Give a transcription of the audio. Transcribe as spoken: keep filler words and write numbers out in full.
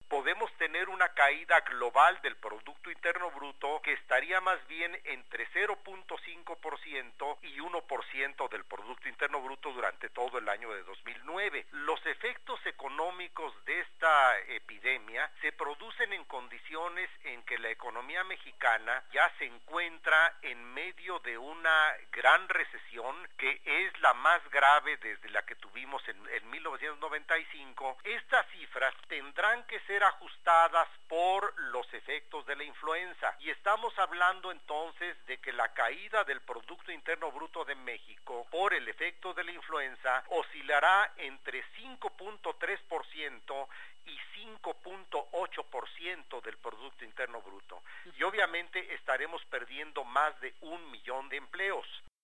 podemos tener una caída global del Producto Interno Bruto que estaría más bien entre cero punto cinco por ciento y uno por ciento del Producto Interno Bruto durante todo el año de dos mil nueve. Los efectos económicos de esta epidemia se producen en condiciones en que la economía mexicana ya se encuentra en medio de una gran recesión que es la más grave desde la que tuvimos en, en mil novecientos noventa y cinco. Estas cifras tendrán que ser ajustadas por los efectos de la influenza y estamos hablando entonces de que la caída del Producto Interno Bruto de México por el efecto de la influenza oscilará entre cinco punto tres por ciento y cinco punto ocho por ciento del Producto Interno Bruto y obviamente estaremos perdiendo más de un millón de empleos.